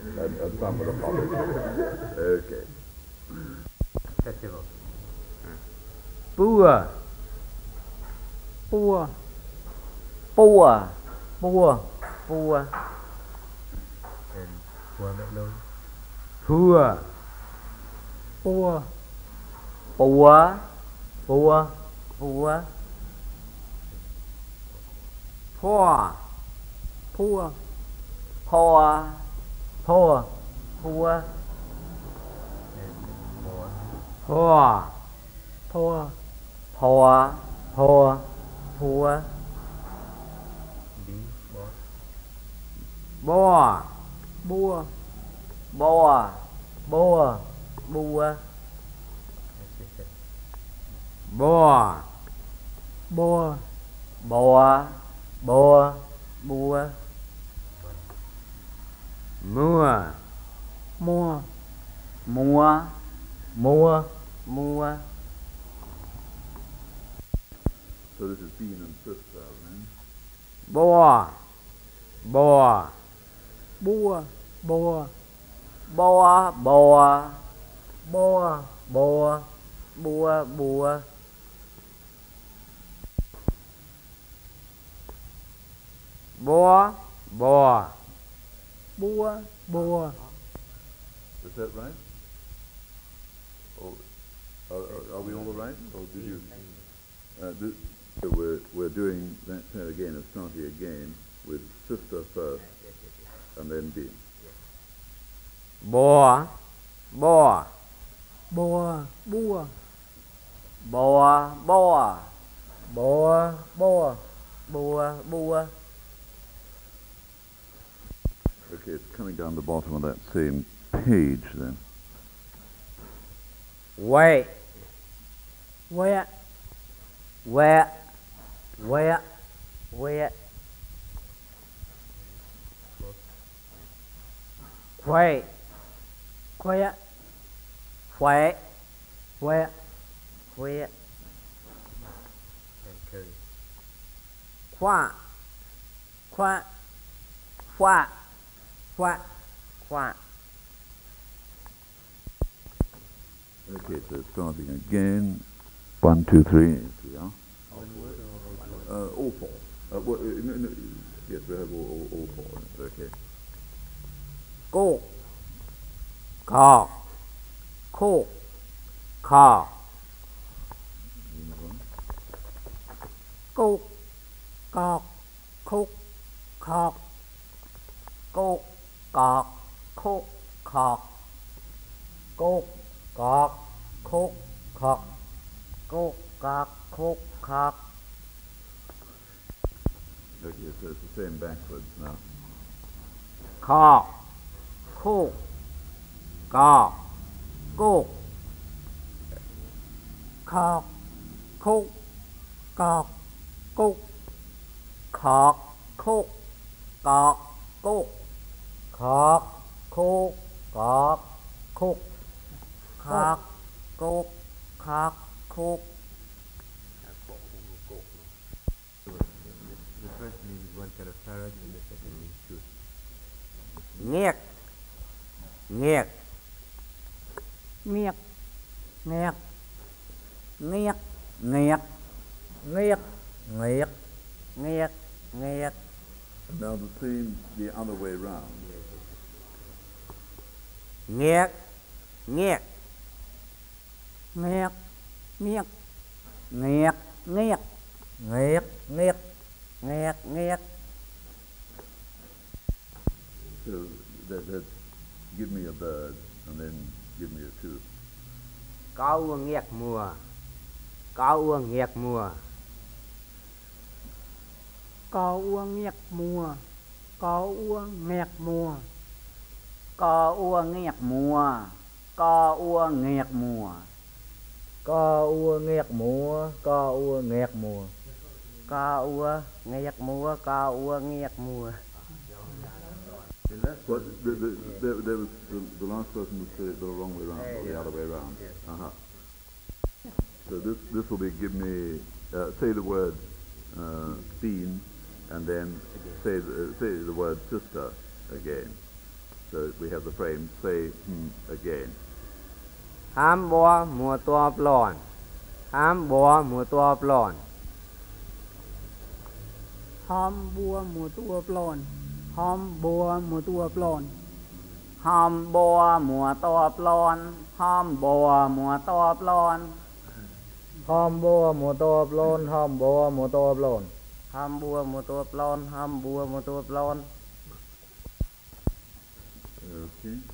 and some with apology. Okay. Festival. Pua. Pua. Pua. Pua. Pua. And Pua McLeod. Pua. Pua. Pua. Pua. Pua. Pua. Pua. Pua. Pua. Pua. Pua. Pua. Pua. Pua. Pua. Boa. Boa. Boa. Boa. Boa. Boa. Boa. Boa. Boa. Boa. Mua. Mua. Mua. Mua. Mua. So this is Bean and Sister, right? Boa. Boa. Boa. Boa. Boa. Boa. Boa. Boa. Boa. Boa. Boa. Boa. Boa. Boa. Is that right? Or, are we all right? Or did you? We're doing that pair again, starting again with Sister first, and then Bean. Boa. Boa. Boa. Boa. Boa. Boa. Boa. Boa. Boa. Boa. Okay, it's coming down the bottom of that same page then. Wait. Wet. Wet. Wet. Wet. Quay. Quay. Quay. Quay. Quay. Khoa. Khoa. Khoa. Khoa. Khoa. Okay, so starting again. 1, 2, 3. Yeah. All four. No, yes, we have all four. Okay. Cô. Cò. Khô. Cò. Cô. Cọt. Khúc. Khọt. Cô. Cọt. Khúc. Khọt. Cô. Cọt. Khúc. Khọt. Cô. Cọt. Khúc. Khọt. Okay, so it's the same backwards now. Khọ. Khô. Cò. Cô. Khọt. Khúc. Cọt. Cúc. Khọt. Khúc. Cọt. Cúc. Khọt. Khúc. Cọt. Khúc. Khọt. Cúc. Khọt. Khúc. The first means one kind of parrot and the second means shoot. Nghiệt. Nghiệt. Nghiệt. Nghiệt. Nghiệt. Nghiệt. Nghiệt. Nghiệt. Nghiệt. Nghiệt. Now the same the other way round. Nghiệt. Nghiệt. Nghiệt. Nghiệt. Nghiệt. Nghiệt. Nghiệt. Nghiệt. Nghiệt. Nghiệt. So that's give me a bird and then give me a tooth. Có ua nghiệt mùa. Có ua nghiệt mùa. Có ua nghiệt mùa. Có ua nghiệt mùa. Có ua nghiệt mùa. Có ua nghiệt mùa. Có ua nghiệt mùa. Có ua nghiệt mùa. Có ua nghiệt mùa. Có ua nghiệt mùa. But there was the last person would say it the wrong way round, or the other way round. Uh-huh. So this will be give me say the word bean, and then say the word sister again. So So we have the frame. Say again. ห้ามบัวหมัวตัวปลอนห้ามบัวหมัวตัวปลอนหอมบัวหมูตัวปลอนหอมบัวหมูตัวปลอนหอมบัวหมูตัวปลอนหอมบัวหมูตัวปลอนหอมบัวหมัวตัวปลอนหอมบัวหมัวตัวปลอนหอมบัวหมูตัวปลอนหอมบัวหมูตัวปลอน Okay.